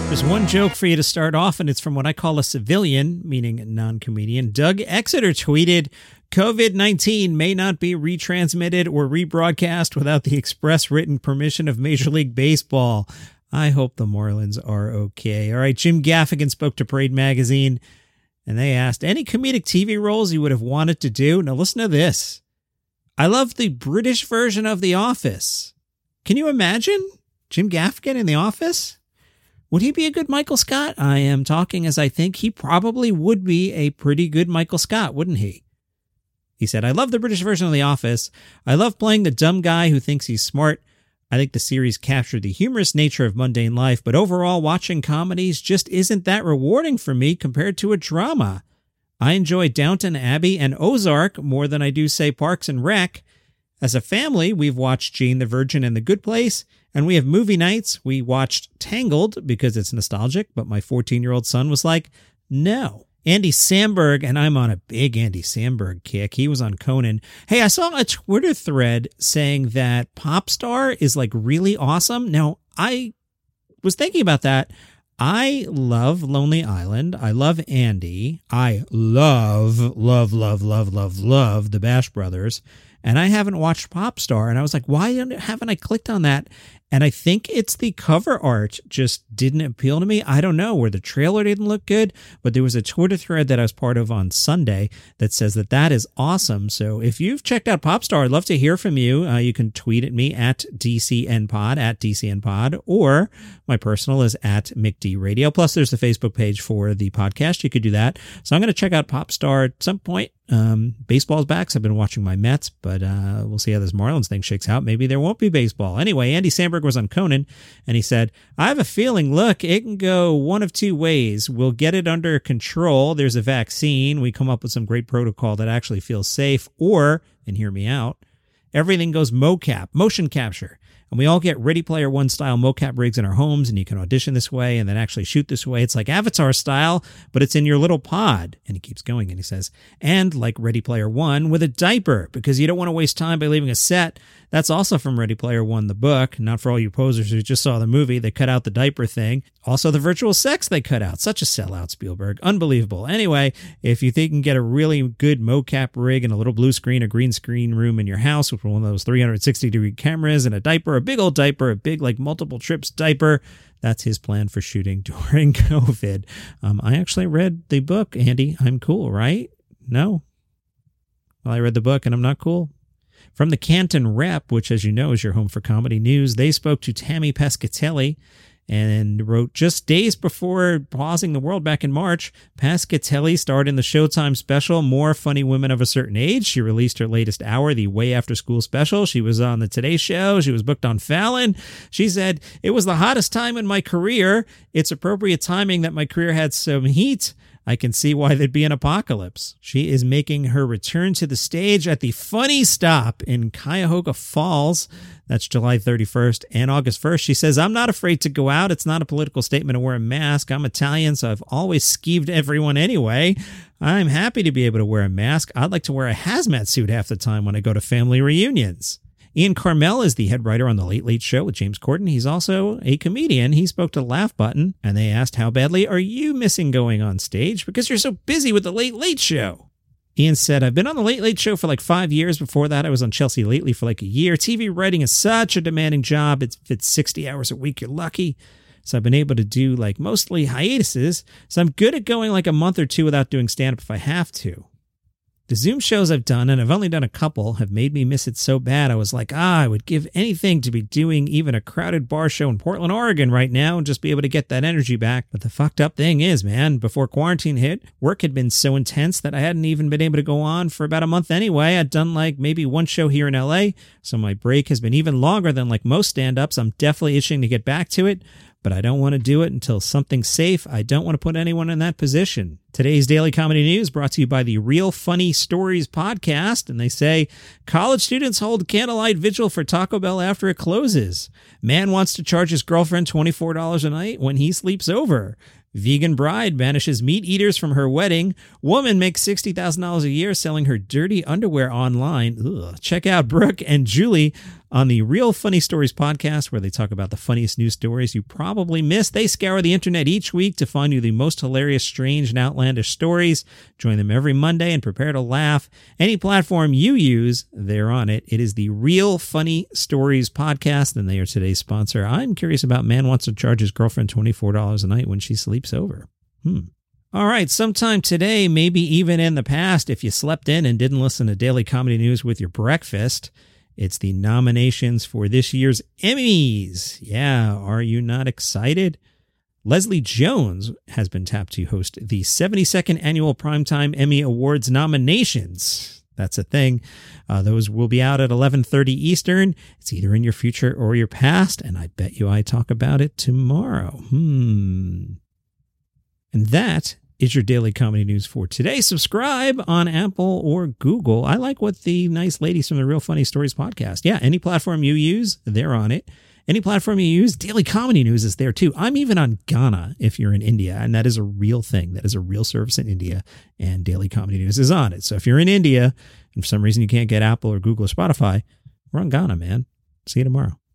There's one joke for you to start off, and it's from what I call a civilian, meaning a non-comedian. Doug Exeter tweeted, COVID-19 may not be retransmitted or rebroadcast without the express written permission of Major League Baseball. I hope the Marlins are okay. All right, Jim Gaffigan spoke to Parade Magazine, and they asked, any comedic TV roles you would have wanted to do? Now listen to this. I love the British version of The Office. Can you imagine Jim Gaffigan in The Office? Would he be a good Michael Scott? I am talking as I think he probably would be a pretty good Michael Scott, wouldn't he? He said, I love the British version of The Office. I love playing the dumb guy who thinks he's smart. I think the series captured the humorous nature of mundane life, but overall watching comedies just isn't that rewarding for me compared to a drama. I enjoy Downton Abbey and Ozark more than I do, say, Parks and Rec. As a family, we've watched Jane the Virgin and The Good Place, and we have movie nights. We watched Tangled because it's nostalgic, but my 14-year-old son was like, no. Andy Samberg, and I'm on a big Andy Samberg kick. He was on Conan. Hey, I saw a Twitter thread saying that Popstar is like really awesome. Now, I was thinking about that. I love Lonely Island. I love Andy. I love the Bash Brothers. And I haven't watched Popstar. And I was like, why haven't I clicked on that? And I think it's the cover art just didn't appeal to me. I don't know, where the trailer didn't look good, but there was a Twitter thread that I was part of on Sunday that says that that is awesome. So if you've checked out Popstar, I'd love to hear from you. You can tweet at me at DCNpod, or my personal is at McDRadio. Plus, there's the Facebook page for the podcast. You could do that. So I'm going to check out Popstar at some point. Baseball's back, so I've been watching my Mets, but we'll see how this Marlins thing shakes out. Maybe there won't be baseball. Anyway, Andy Samberg was on Conan, and he said, I have a feeling, look, it can go one of two ways. We'll get it under control. There's a vaccine. We come up with some great protocol that actually feels safe. Or, and hear me out, everything goes mocap, motion capture. And we all get Ready Player One style mocap rigs in our homes, and you can audition this way and then actually shoot this way. It's like Avatar style, but it's in your little pod. And he keeps going, and he says, and like Ready Player One with a diaper, because you don't want to waste time by leaving a set. That's also from Ready Player One, the book. Not for all you posers who just saw the movie. They cut out the diaper thing. Also, the virtual sex they cut out. Such a sellout, Spielberg. Unbelievable. Anyway, if you think you can get a really good mocap rig and a little blue screen or green screen room in your house with one of those 360-degree cameras and a diaper, a big old diaper, a big, like, multiple trips diaper, that's his plan for shooting during COVID. I actually read the book, Andy. I'm cool, right? No? Well, I read the book and I'm not cool. From the Canton Rep, which, as you know, is your home for comedy news, they spoke to Tammy Pescatelli and wrote, just days before pausing the world back in March, Pescatelli starred in the Showtime special, More Funny Women of a Certain Age. She released her latest hour, the Way After School special. She was on the Today Show. She was booked on Fallon. She said, it was the hottest time in my career. It's appropriate timing that my career had some heat. I can see why there'd be an apocalypse. She is making her return to the stage at the Funny Stop in Cuyahoga Falls. That's July 31st and August 1st. She says, I'm not afraid to go out. It's not a political statement to wear a mask. I'm Italian, so I've always skeeved everyone anyway. I'm happy to be able to wear a mask. I'd like to wear a hazmat suit half the time when I go to family reunions. Ian Carmel is the head writer on The Late Late Show with James Corden. He's also a comedian. He spoke to Laugh Button, and they asked, how badly are you missing going on stage because you're so busy with The Late Late Show? Ian said, I've been on The Late Late Show for like 5 years. Before that, I was on Chelsea Lately for like a year. TV writing is such a demanding job. If it's 60 hours a week, you're lucky. So I've been able to do like mostly hiatuses. So I'm good at going like a month or two without doing stand-up if I have to. The Zoom shows I've done, and I've only done a couple, have made me miss it so bad. I was like, I would give anything to be doing even a crowded bar show in Portland, Oregon right now and just be able to get that energy back. But the fucked up thing is, man, before quarantine hit, work had been so intense that I hadn't even been able to go on for about a month anyway. I'd done like maybe one show here in LA, so my break has been even longer than like most stand-ups. I'm definitely itching to get back to it, but I don't want to do it until something's safe. I don't want to put anyone in that position. Today's Daily Comedy News brought to you by the Real Funny Stories podcast, and they say, college students hold candlelight vigil for Taco Bell after it closes. Man wants to charge his girlfriend $24 a night when he sleeps over. Vegan bride banishes meat eaters from her wedding. Woman makes $60,000 a year selling her dirty underwear online. Ugh. Check out Brooke and Julie On the Real Funny Stories podcast, where they talk about the funniest news stories you probably missed, they scour the internet each week to find you the most hilarious, strange, and outlandish stories. Join them every Monday and prepare to laugh. Any platform you use, they're on it. It is the Real Funny Stories podcast, and they are today's sponsor. I'm curious about man wants to charge his girlfriend $24 a night when she sleeps over. All right, sometime today, maybe even in the past, if you slept in and didn't listen to Daily Comedy News with your breakfast, it's the nominations for this year's Emmys. Yeah, are you not excited? Leslie Jones has been tapped to host the 72nd Annual Primetime Emmy Awards nominations. That's a thing. Those will be out at 11:30 Eastern. It's either in your future or your past, and I bet you I talk about it tomorrow. And that is your Daily Comedy News for today. Subscribe on Apple or Google. I like what the nice ladies from the Real Funny Stories podcast. Yeah, any platform you use, they're on it. Any platform you use, Daily Comedy News is there too. I'm even on Ghana if you're in India, and that is a real thing. That is a real service in India, and Daily Comedy News is on it. So if you're in India and for some reason you can't get Apple or Google or Spotify, we're on Ghana, man. See you tomorrow.